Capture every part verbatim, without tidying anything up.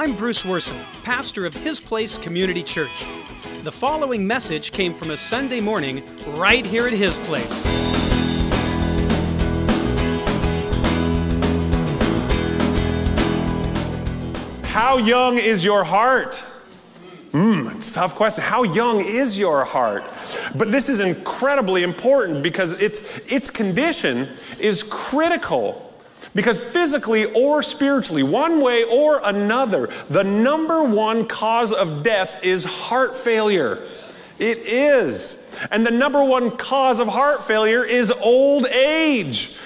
I'm Bruce Worson, pastor of His Place Community Church. The following message came from a Sunday morning right here at His Place. How young is your heart? Hmm, it's a tough question. How young is your heart? But this is incredibly important because its its condition is critical. Because physically or spiritually, one way or another, the number one cause of death is heart failure. It is. And the number one cause of heart failure is old age.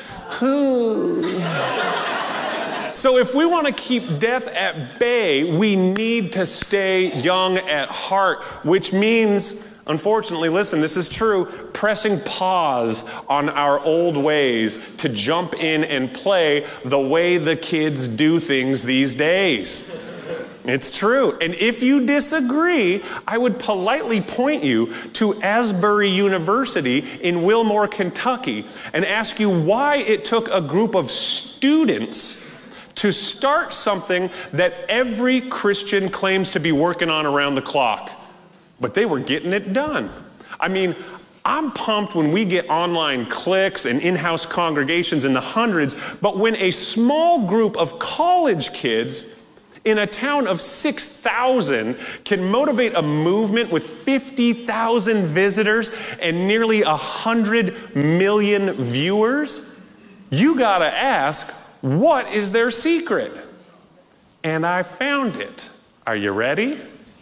So if we want to keep death at bay, we need to stay young at heart, which means, unfortunately, listen, this is true, pressing pause on our old ways to jump in and play the way the kids do things these days. It's true. And if you disagree, I would politely point you to Asbury University in Wilmore, Kentucky, and ask you why it took a group of students to start something that every Christian claims to be working on around the clock. But they were getting it done. I mean, I'm pumped when we get online clicks and in-house congregations in the hundreds, but when a small group of college kids in a town of six thousand can motivate a movement with fifty thousand visitors and nearly one hundred million viewers, you gotta ask, what is their secret? And I found it. Are you ready?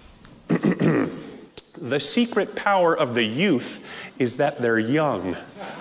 The secret power of the youth is that they're young.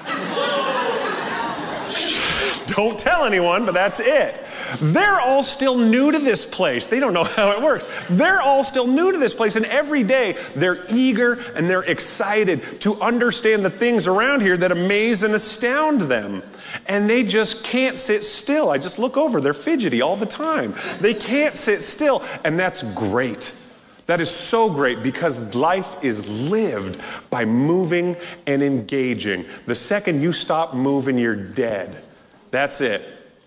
Don't tell anyone, but that's it. They're all still new to this place. They don't know how it works. They're all still new to this place, and every day they're eager and they're excited to understand the things around here that amaze and astound them. And they just can't sit still. I just look over. They're fidgety all the time. They can't sit still, and that's great. That is so great because life is lived by moving and engaging. The second you stop moving, you're dead. That's it.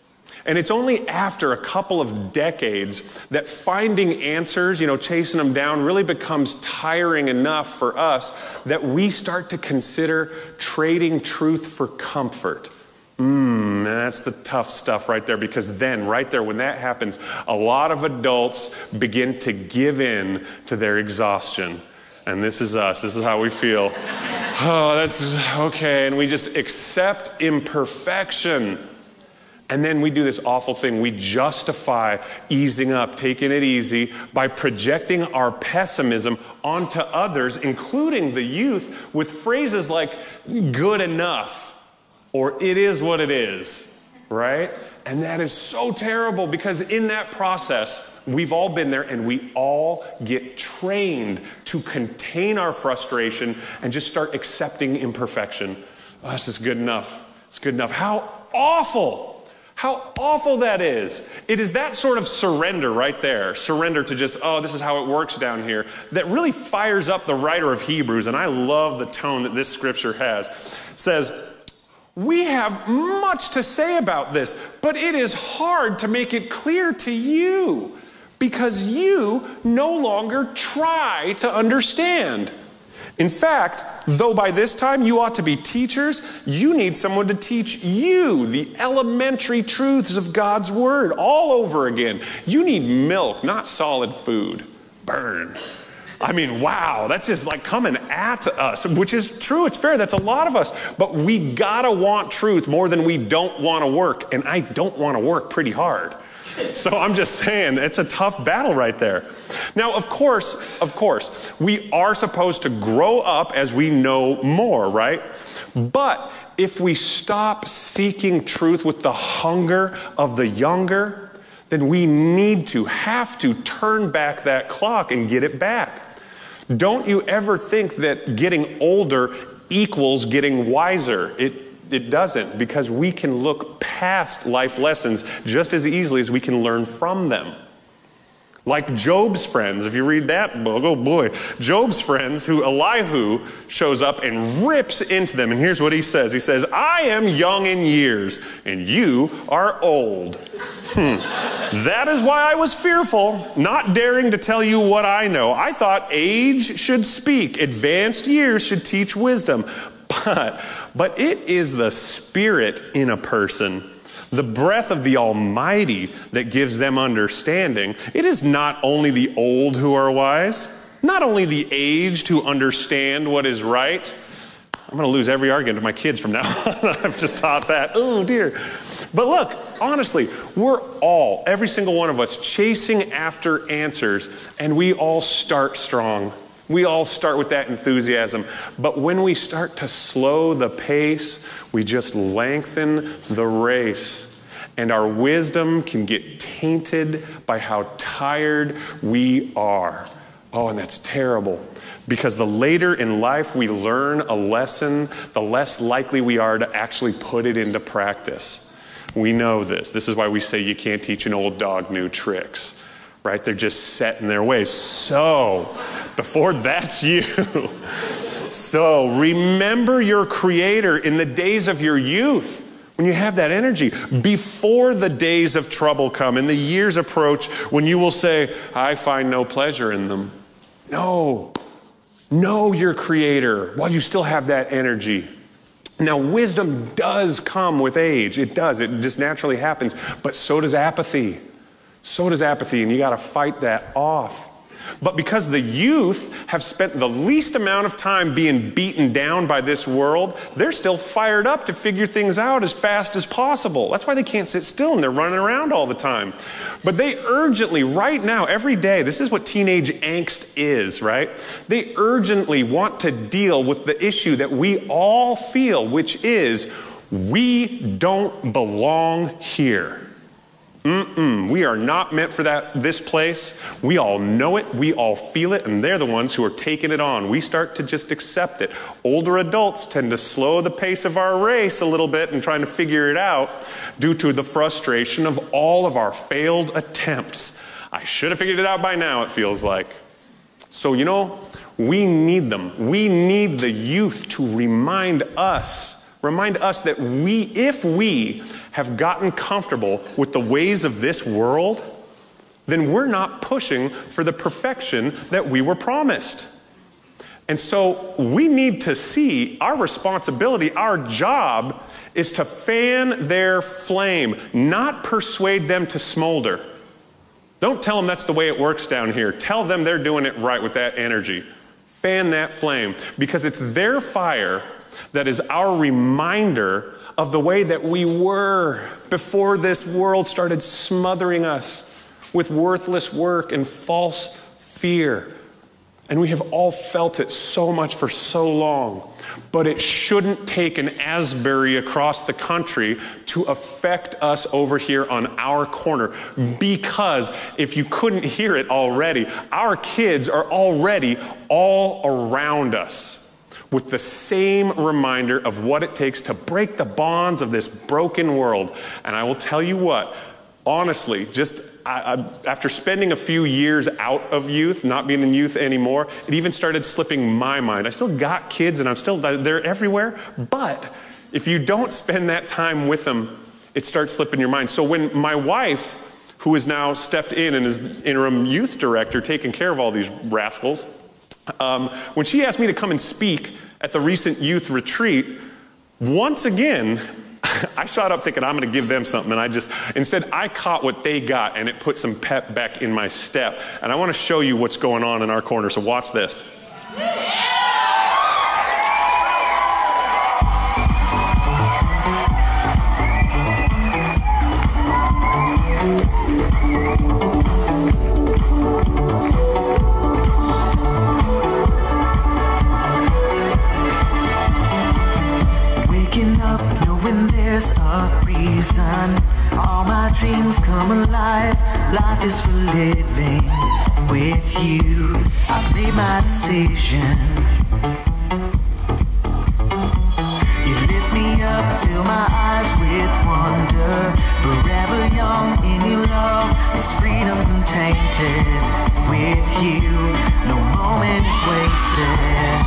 And it's only after a couple of decades that finding answers, you know, chasing them down really becomes tiring enough for us that we start to consider trading truth for comfort. Mmm, that's the tough stuff right there, because then, right there, when that happens, a lot of adults begin to give in to their exhaustion. And this is us. This is how we feel. Oh, that's okay. And we just accept imperfection. And then we do this awful thing. We justify easing up, taking it easy, by projecting our pessimism onto others, including the youth, with phrases like, good enough. Or it is what it is, right? And that is so terrible because in that process, we've all been there and we all get trained to contain our frustration and just start accepting imperfection. Oh, this is good enough. It's good enough. How awful. How awful that is. It is that sort of surrender right there, surrender to just, oh, this is how it works down here, that really fires up the writer of Hebrews, and I love the tone that this scripture has. It says, we have much to say about this, but it is hard to make it clear to you because you no longer try to understand. In fact, though by this time you ought to be teachers, you need someone to teach you the elementary truths of God's word all over again. You need milk, not solid food. Burn. I mean, wow, that's just like coming at us, which is true. It's fair. That's a lot of us. But we gotta want truth more than we don't want to work. And I don't want to work pretty hard. So I'm just saying, it's a tough battle right there. Now, of course, of course, we are supposed to grow up as we know more, right? But if we stop seeking truth with the hunger of the younger, then we need to, have to turn back that clock and get it back. Don't you ever think that getting older equals getting wiser. It, it doesn't, because we can look past life lessons just as easily as we can learn from them. Like Job's friends, if you read that book, oh boy, Job's friends, who Elihu shows up and rips into them. And here's what he says. He says, I am young in years, and you are old. Hmm. That is why I was fearful, not daring to tell you what I know. I thought age should speak, advanced years should teach wisdom. But, but it is the Spirit in a person, the breath of the Almighty that gives them understanding. It is not only the old who are wise, not only the aged who understand what is right. I'm going to lose every argument to my kids from now on. I've just taught that. Oh, dear. But look, honestly, we're all, every single one of us, chasing after answers, and we all start strong. We all start with that enthusiasm. But when we start to slow the pace, we just lengthen the race. And our wisdom can get tainted by how tired we are. Oh, and that's terrible. Because the later in life we learn a lesson, the less likely we are to actually put it into practice. We know this. This is why we say you can't teach an old dog new tricks. Right? They're just set in their ways. So, before that's you, so remember your Creator in the days of your youth, when you have that energy, before the days of trouble come and the years approach when you will say, I find no pleasure in them. No. Know your Creator while you still have that energy. Now, wisdom does come with age. It does. It just naturally happens. But so does apathy. So does apathy, and you got to fight that off. But because the youth have spent the least amount of time being beaten down by this world, they're still fired up to figure things out as fast as possible. That's why they can't sit still and they're running around all the time. But they urgently, right now, every day, this is what teenage angst is, right? They urgently want to deal with the issue that we all feel, which is we don't belong here. Mm-mm. We are not meant for that, this place. We all know it. We all feel it. And they're the ones who are taking it on. We start to just accept it. Older adults tend to slow the pace of our race a little bit and trying to figure it out due to the frustration of all of our failed attempts. I should have figured it out by now, it feels like. So, you know, we need them. We need the youth to remind us Remind us that we, if we have gotten comfortable with the ways of this world, then we're not pushing for the perfection that we were promised. And so we need to see our responsibility, our job is to fan their flame, not persuade them to smolder. Don't tell them that's the way it works down here. Tell them they're doing it right with that energy. Fan that flame, because it's their fire that is our reminder of the way that we were before this world started smothering us with worthless work and false fear. And we have all felt it so much for so long. But it shouldn't take an Asbury across the country to affect us over here on our corner. Because if you couldn't hear it already, our kids are already all around us with the same reminder of what it takes to break the bonds of this broken world. And I will tell you what, honestly, just I, I, after spending a few years out of youth, not being in youth anymore, it even started slipping my mind. I still got kids and I'm still, they're everywhere. But if you don't spend that time with them, it starts slipping your mind. So when my wife, who has now stepped in and is interim youth director, taking care of all these rascals, Um, when she asked me to come and speak at the recent youth retreat, once again, I shot up thinking I'm going to give them something, and I just, instead I caught what they got, and it put some pep back in my step. And I want to show you what's going on in our corner, so watch this. There's a reason all my dreams come alive. Life is for living with you. I've made my decision. You lift me up, fill my eyes with wonder. Forever young in your love, this freedom's untainted. With you, no moment is wasted.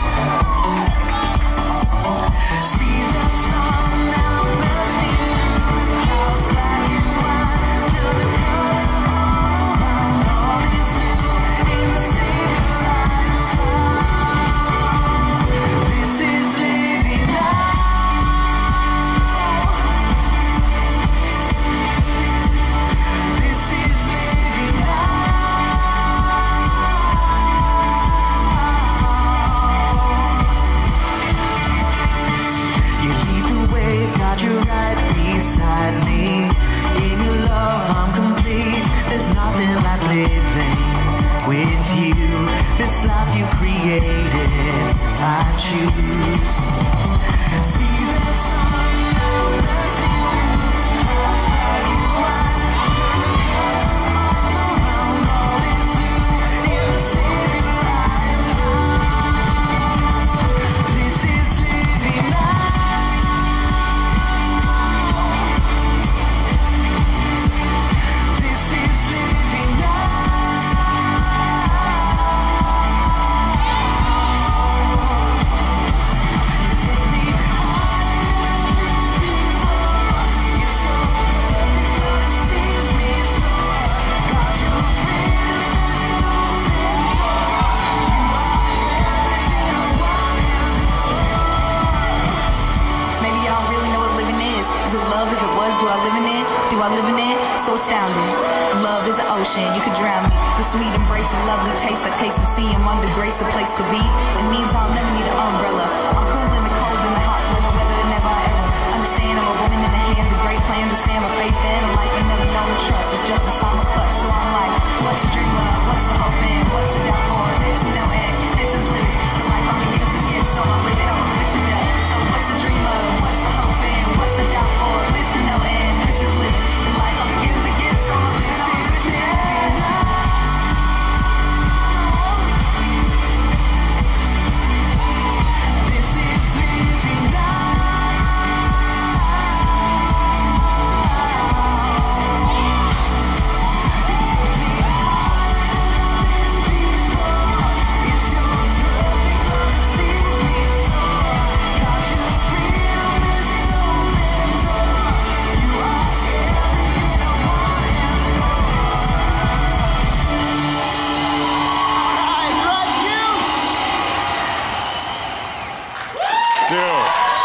See the sun now bursting through the clouds, black and white, till the color all around. All is new in the Savior I have found. This is living now. This is living now. You lead the way, God, you're right beside me. In your love, I'm complete. There's nothing like living with you. This life you created, I choose. See the sun now bursting through the clouds, black and white, turn the color all around. All is new in the Savior I have found. This is living now. This is living now. You take me higher than before. It's your perfect love that sees me soar. God, you're freedom, there's an open door. You are everything I want and more. Maybe y'all don't really know what living is. Is it love? If it was, do I live in it? Do I live in it? So astounding. Love is an ocean, you could drown me. The sweet embrace, the lovely taste, I taste and see. I'm under grace, a place to be. It means I'll never need an umbrella. I'm cool in the cold, in the hot weather, weather never I ever understand. I'm a woman in the hands of great plans to stand my faith in. A life I never known to trust. It's just a song of clutch. So I'm like, what's the dream of? What's the hope in? What's the doubt for? It's no end. This is living. The life I'm beginning to get, so I'll live it. I'll live it today. So what's the dream of? What's the hope in? What's the doubt for? Live to no end. This is living. The life I'm beginning to get, so I'll live it. I'll live it today. This is living now. You take me higher than before. It's your perfect love that sees me soar. God, your freedom is an open door. You are everything I want and more. Dude.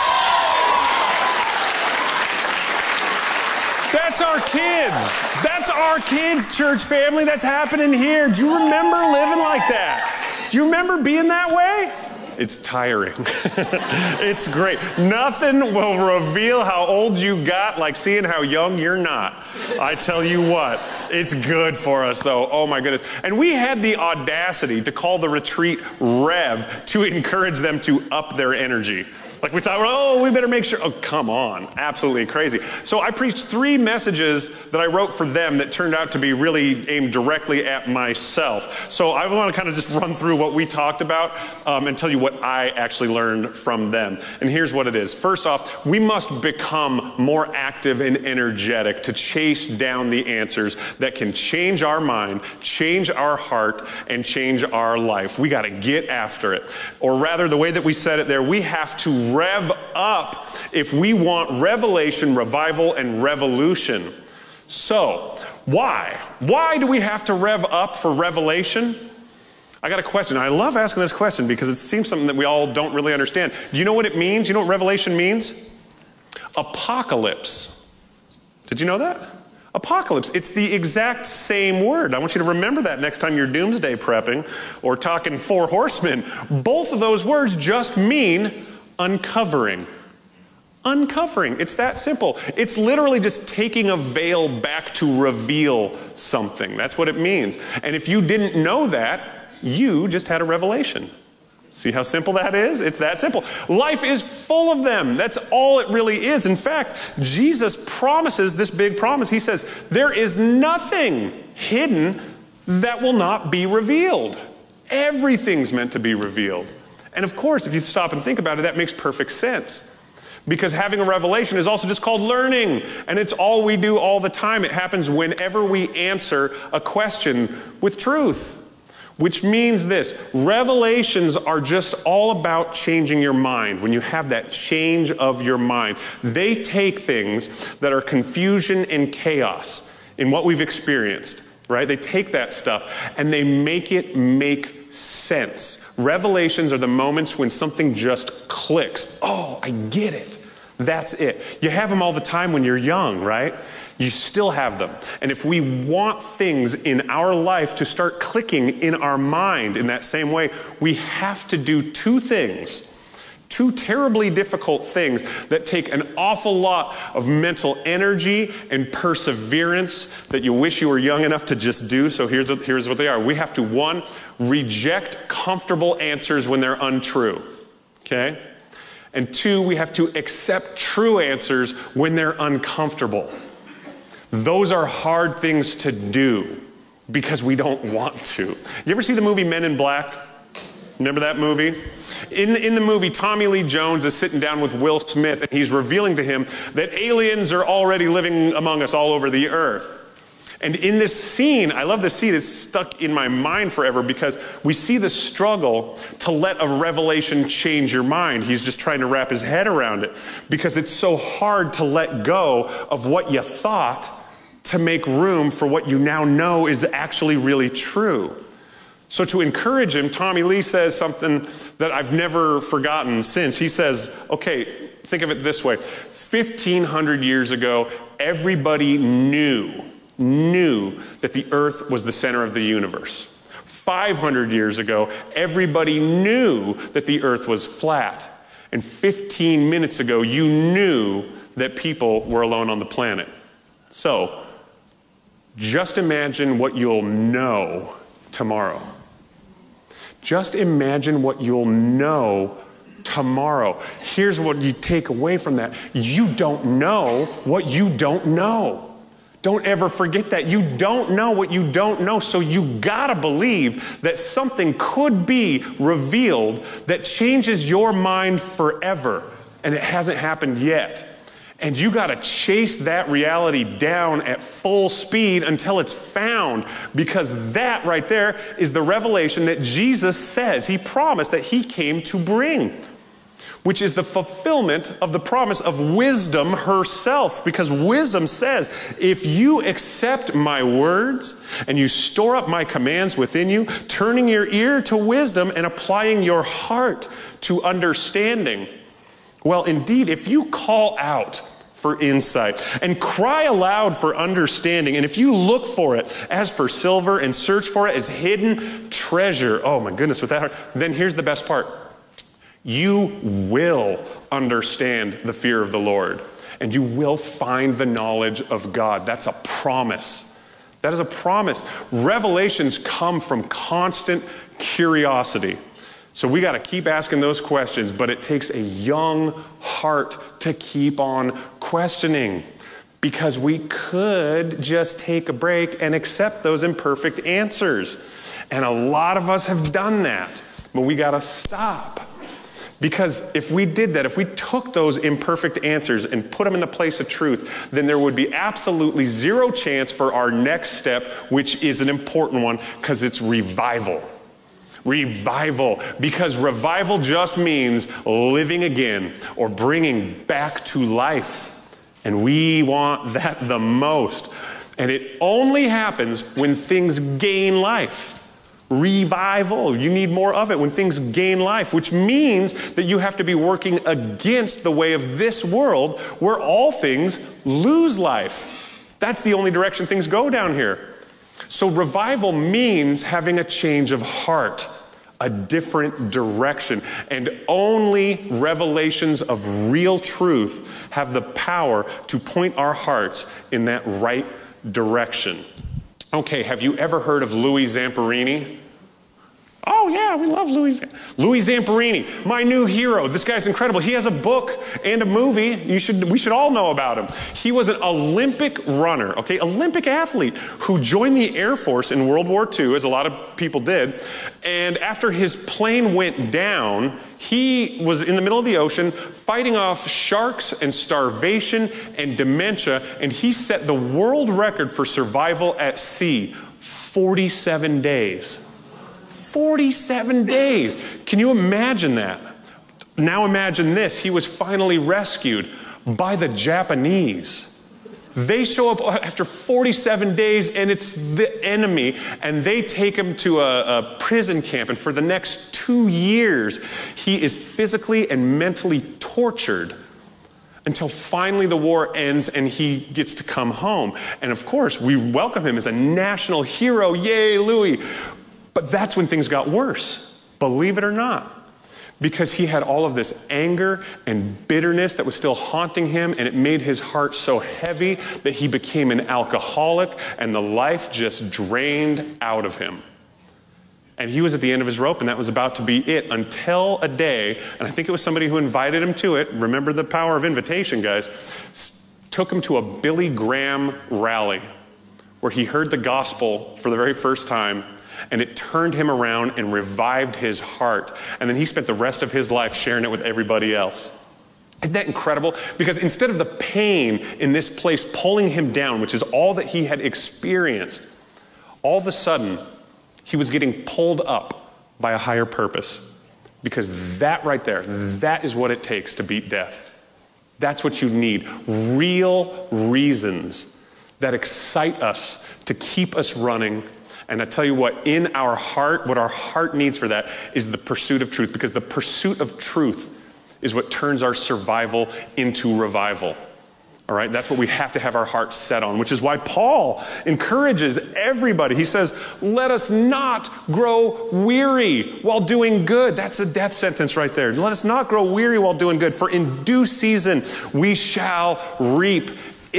That's our kids. That's our kids, church family. That's happening here. Do you remember living like that? Do you remember being that way? It's tiring. It's great. Nothing will reveal how old you got like seeing how young you're not. I tell you what, it's good for us though. Oh my goodness. And we had the audacity to call the retreat Rev to encourage them to up their energy. Like we thought, oh, we better make sure. Oh, come on. Absolutely crazy. So I preached three messages that I wrote for them that turned out to be really aimed directly at myself. So I want to kind of just run through what we talked about um, and tell you what I actually learned from them. And here's what it is. First off, we must become more active and energetic to chase down the answers that can change our mind, change our heart, and change our life. We got to get after it. Or rather, the way that we said it there, we have to rev up if we want revelation, revival, and revolution. So, why? Why do we have to rev up for revelation? I got a question. I love asking this question because it seems something that we all don't really understand. Do you know what it means? You know what revelation means? Apocalypse. Did you know that? Apocalypse. It's the exact same word. I want you to remember that next time you're doomsday prepping or talking four horsemen. Both of those words just mean uncovering. Uncovering. It's that simple. It's literally just taking a veil back to reveal something. That's what it means. And if you didn't know that, you just had a revelation. See how simple that is? It's that simple. Life is full of them. That's all it really is. In fact, Jesus promises this big promise. He says, there is nothing hidden that will not be revealed. Everything's meant to be revealed. And of course, if you stop and think about it, that makes perfect sense. Because having a revelation is also just called learning. And it's all we do all the time. It happens whenever we answer a question with truth. Which means this, revelations are just all about changing your mind. When you have that change of your mind, they take things that are confusion and chaos in what we've experienced, right? They take that stuff and they make it make sense. Revelations are the moments when something just clicks. Oh, I get it. That's it. You have them all the time when you're young, right? You still have them. And if we want things in our life to start clicking in our mind in that same way, we have to do two things. Two terribly difficult things that take an awful lot of mental energy and perseverance that you wish you were young enough to just do. So here's, here's what they are. We have to, one, reject comfortable answers when they're untrue. Okay? And two, we have to accept true answers when they're uncomfortable. Those are hard things to do because we don't want to. You ever see the movie Men in Black? Remember that movie? In, in the movie, Tommy Lee Jones is sitting down with Will Smith, and he's revealing to him that aliens are already living among us all over the earth. And in this scene, I love this scene, it's stuck in my mind forever because we see the struggle to let a revelation change your mind. He's just trying to wrap his head around it because it's so hard to let go of what you thought to make room for what you now know is actually really true. So to encourage him, Tommy Lee says something that I've never forgotten since. He says, okay, think of it this way. fifteen hundred years ago, everybody knew, knew that the earth was the center of the universe. five hundred years ago, everybody knew that the earth was flat. And fifteen minutes ago, you knew that people were alone on the planet. So, just imagine what you'll know tomorrow. Just imagine what you'll know tomorrow. Here's what you take away from that. You don't know what you don't know. Don't ever forget that. You don't know what you don't know, so you gotta believe that something could be revealed that changes your mind forever, and it hasn't happened yet. And you got to chase that reality down at full speed until it's found, because that right there is the revelation that Jesus says he promised that he came to bring, which is the fulfillment of the promise of wisdom herself. Because wisdom says, if you accept my words and you store up my commands within you, turning your ear to wisdom and applying your heart to understanding, well, indeed, if you call out for insight and cry aloud for understanding, and if you look for it as for silver and search for it as hidden treasure, oh my goodness, with that heart, then here's the best part. You will understand the fear of the Lord, and you will find the knowledge of God. That's a promise. That is a promise. Revelations come from constant curiosity. So we got to keep asking those questions, but it takes a young heart to keep on questioning, because we could just take a break and accept those imperfect answers. And a lot of us have done that, but we got to stop. Because if we did that, if we took those imperfect answers and put them in the place of truth, then there would be absolutely zero chance for our next step, which is an important one, because it's revival. Revival, because revival just means living again or bringing back to life. And we want that the most. And it only happens when things gain life. Revival, you need more of it when things gain life, which means that you have to be working against the way of this world where all things lose life. That's the only direction things go down here. So revival means having a change of heart, a different direction. And only revelations of real truth have the power to point our hearts in that right direction. Okay, have you ever heard of Louis Zamperini? Oh yeah, we love Louis. Louis Zamperini, my new hero. This guy's incredible. He has a book and a movie. You should, we should all know about him. He was an Olympic runner, okay, Olympic athlete who joined the Air Force in World War Two, as a lot of people did. And after his plane went down, He was in the middle of the ocean fighting off sharks and starvation and dementia, and he set the world record for survival at sea, forty-seven days. forty-seven days. Can you imagine that? Now imagine this. He was finally rescued by the Japanese. They show up after forty-seven days, and it's the enemy, and they take him to a, a prison camp, and for the next two years, he is physically and mentally tortured until finally the war ends and he gets to come home. And of course, we welcome him as a national hero. Yay, Louis. But that's when things got worse, believe it or not. Because he had all of this anger and bitterness that was still haunting him, and it made his heart so heavy that he became an alcoholic, and the life just drained out of him. And he was at the end of his rope, and that was about to be it, until a day, and I think it was somebody who invited him to it, remember the power of invitation, guys, took him to a Billy Graham rally, where he heard the gospel for the very first time, and it turned him around and revived his heart. And then he spent the rest of his life sharing it with everybody else. Isn't that incredible? Because instead of the pain in this place pulling him down, which is all that he had experienced, all of a sudden, he was getting pulled up by a higher purpose. Because that right there, that is what it takes to beat death. That's what you need. Real reasons that excite us to keep us running. And I tell you what, in our heart, what our heart needs for that is the pursuit of truth, because the pursuit of truth is what turns our survival into revival. All right, that's what we have to have our hearts set on, which is why Paul encourages everybody. He says, let us not grow weary while doing good. That's a death sentence right there. Let us not grow weary while doing good, for in due season we shall reap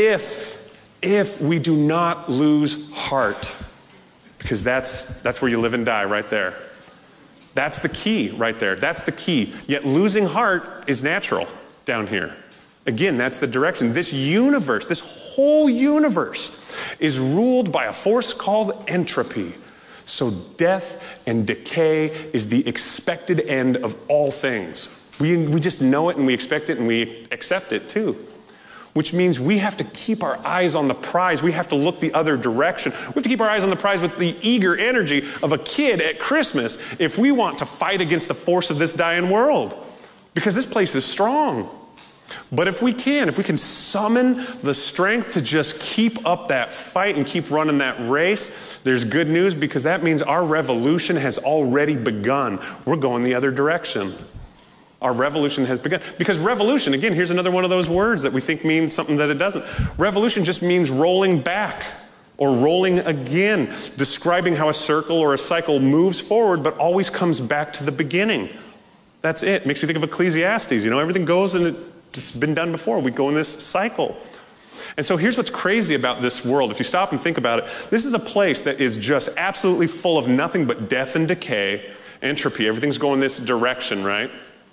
if, if we do not lose heart. Because that's that's where you live and die, right there. That's the key right there. That's the key. Yet losing heart is natural down here. Again, that's the direction. This universe, this whole universe is ruled by a force called entropy. So death and decay is the expected end of all things. We, we just know it and we expect it and we accept it too. Which means we have to keep our eyes on the prize. We have to look the other direction. We have to keep our eyes on the prize with the eager energy of a kid at Christmas if we want to fight against the force of this dying world. Because this place is strong. But if we can, if we can summon the strength to just keep up that fight and keep running that race, there's good news, because that means our revolution has already begun. We're going the other direction. Our revolution has begun. Because revolution, again, here's another one of those words that we think means something that it doesn't. Revolution just means rolling back or rolling again, describing how a circle or a cycle moves forward but always comes back to the beginning. That's it. Makes me think of Ecclesiastes. You know, everything goes and it's been done before. We go in this cycle. And so here's what's crazy about this world. If you stop and think about it, this is a place that is just absolutely full of nothing but death and decay, entropy. Everything's going this direction, right?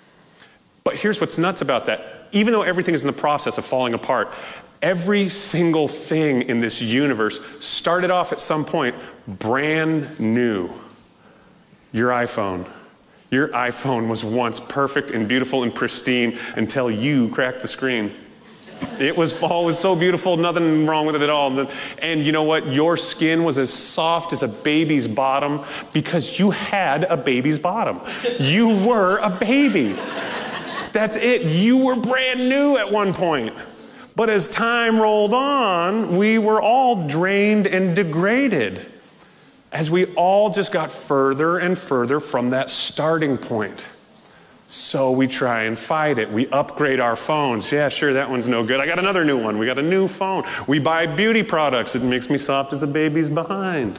But here's what's nuts about that. Even though everything is in the process of falling apart, every single thing in this universe started off at some point brand new. Your iPhone. Your iPhone was once perfect and beautiful and pristine until you cracked the screen. It was always so beautiful, nothing wrong with it at all. And you know what? Your skin was as soft as a baby's bottom because you had a baby's bottom. You were a baby. That's it. You were brand new at one point. But as time rolled on, we were all drained and degraded as we all just got further and further from that starting point. So we try and fight it. We upgrade our phones. Yeah, sure, that one's no good. I got another new one. We got a new phone. We buy beauty products. It makes me soft as a baby's behind.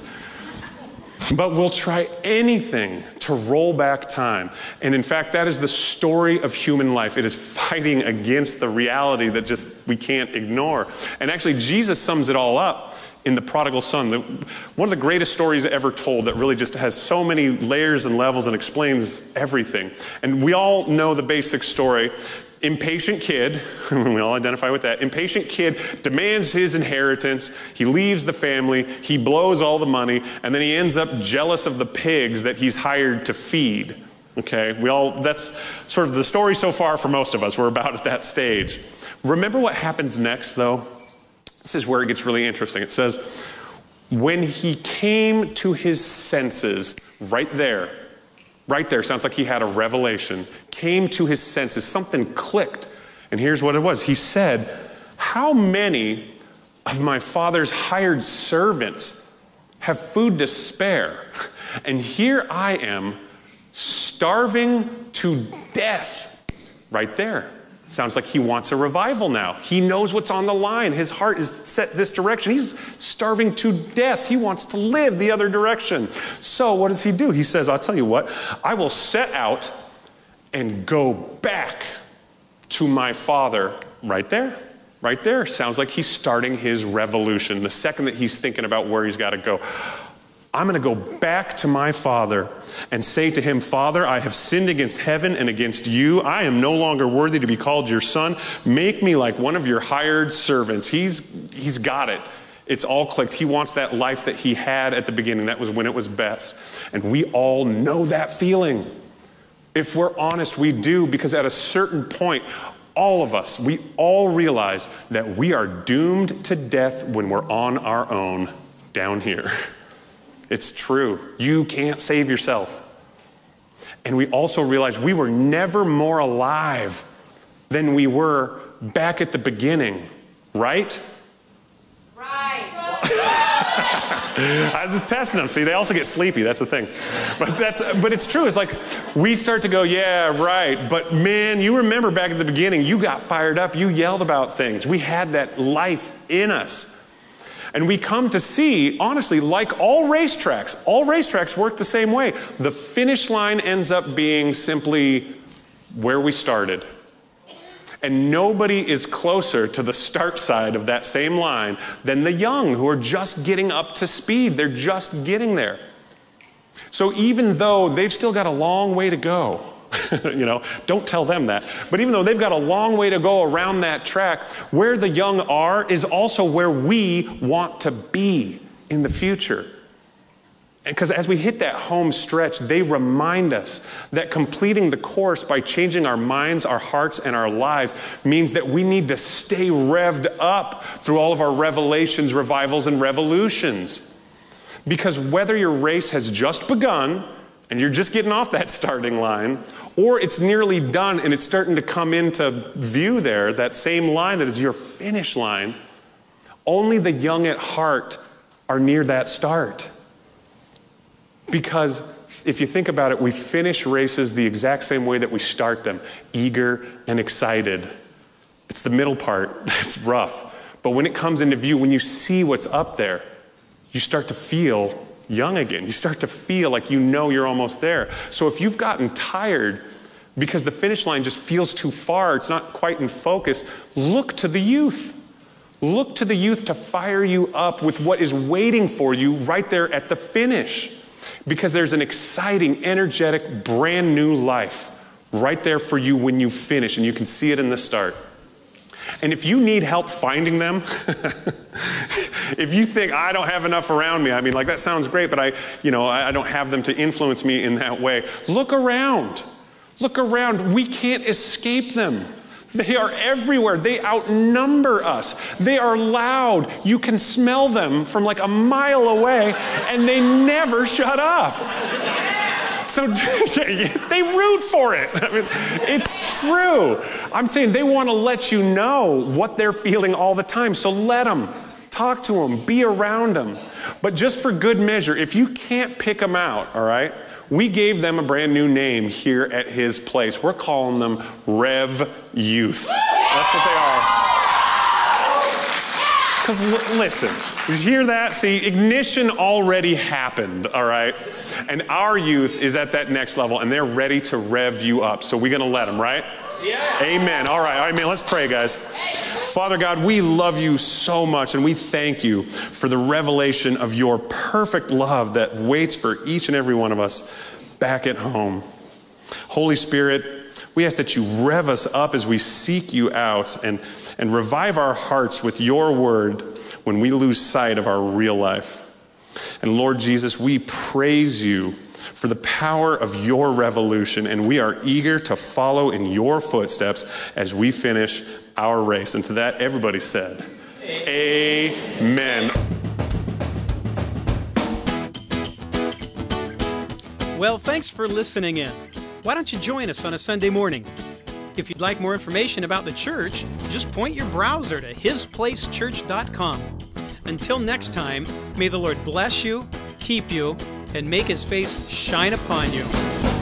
But we'll try anything to roll back time. And in fact, that is the story of human life. It is fighting against the reality that just we can't ignore. And actually, Jesus sums it all up in the prodigal son. The, one of the greatest stories ever told that really just has so many layers and levels and explains everything. And we all know the basic story. Impatient kid, we all identify with that. Impatient kid demands his inheritance. He leaves the family. He blows all the money. And then he ends up jealous of the pigs that he's hired to feed. Okay, we all, that's sort of the story so far for most of us. We're about at that stage. Remember what happens next, though? This is where it gets really interesting. It says, when he came to his senses, right there, right there, sounds like he had a revelation, came to his senses, something clicked. And here's what it was. He said, how many of my father's hired servants have food to spare? And here I am, starving to death. Right there. Sounds like he wants a revival now. He knows what's on the line. His heart is set this direction. He's starving to death. He wants to live the other direction. So what does he do? He says, I'll tell you what, I will set out and go back to my father. Right there. Right there. Sounds like he's starting his revolution. The second that he's thinking about where he's got to go. I'm going to go back to my father and say to him, Father, I have sinned against heaven and against you. I am no longer worthy to be called your son. Make me like one of your hired servants. He's, he's got it. It's all clicked. He wants that life that he had at the beginning. That was when it was best. And we all know that feeling. If we're honest, we do, because at a certain point, all of us, we all realize that we are doomed to death when we're on our own down here. It's true. You can't save yourself. And we also realize we were never more alive than we were back at the beginning, right? Right. I was just testing them. See, they also get sleepy. That's the thing. But that's but it's true. It's like we start to go, yeah, right. But man, you remember back at the beginning, you got fired up. You yelled about things. We had that life in us. And we come to see, honestly, like all racetracks, all racetracks work the same way. The finish line ends up being simply where we started. And nobody is closer to the start side of that same line than the young who are just getting up to speed. They're just getting there. So even though they've still got a long way to go, you know, don't tell them that. But even though they've got a long way to go around that track, where the young are is also where we want to be in the future. Because as we hit that home stretch, they remind us that completing the course by changing our minds, our hearts, and our lives means that we need to stay revved up through all of our revelations, revivals, and revolutions. Because whether your race has just begun and you're just getting off that starting line, or it's nearly done and it's starting to come into view there, that same line that is your finish line, only the young at heart are near that start. Because if you think about it, we finish races the exact same way that we start them, eager and excited. It's the middle part that's rough. But when it comes into view, when you see what's up there, you start to feel young again. You start to feel like you know you're almost there. So if you've gotten tired because the finish line just feels too far, it's not quite in focus, look to the youth. Look to the youth to fire you up with what is waiting for you right there at the finish. Because there's an exciting, energetic, brand new life right there for you when you finish, and you can see it in the start. And if you need help finding them, if you think, I don't have enough around me, I mean, like, that sounds great, but I, you know, I don't have them to influence me in that way. Look around. Look around. We can't escape them. They are everywhere. They outnumber us. They are loud. You can smell them from like a mile away, and they never shut up. So they root for it. I mean, it's true. I'm saying they want to let you know what they're feeling all the time. So let them. Talk to them. Be around them. But just for good measure, if you can't pick them out, all right, we gave them a brand new name here at his place. We're calling them Rev Youth. That's what they are. Because l- listen, did you hear that? See, ignition already happened, all right? And our youth is at that next level, and they're ready to rev you up. So we're going to let them, right? Yeah. Amen. All right, all right, man, let's pray, guys. Father God, we love you so much, and we thank you for the revelation of your perfect love that waits for each and every one of us back at home. Holy Spirit, we ask that you rev us up as we seek you out and, and revive our hearts with your word when we lose sight of our real life. And Lord Jesus, we praise you for the power of your revolution, and we are eager to follow in your footsteps as we finish our race. And to that, everybody said, Amen. Well, thanks for listening in. Why don't you join us on a Sunday morning? If you'd like more information about the church, just point your browser to his place church dot com. Until next time, may the Lord bless you, keep you, and make his face shine upon you.